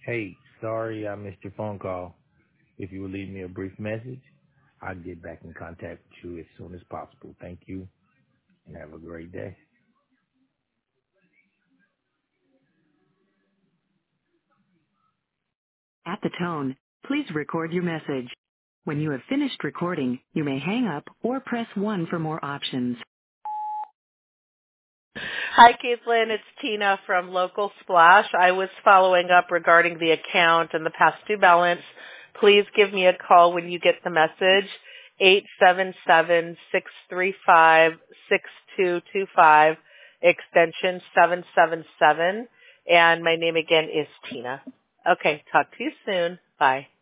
Hey, sorry I missed your phone call. If you would leave me a brief message, I'll get back in contact with you as soon as possible. Thank you, and have a great day. At the tone, please record your message. When you have finished recording, you may hang up or press 1 for more options. Hi, Caitlin. It's Tina from Local Splash. I was following up regarding the account and the past due balance. Please give me a call when you get the message, 877-635-6225, extension 777. And my name again is Tina. Okay, talk to you soon. Bye.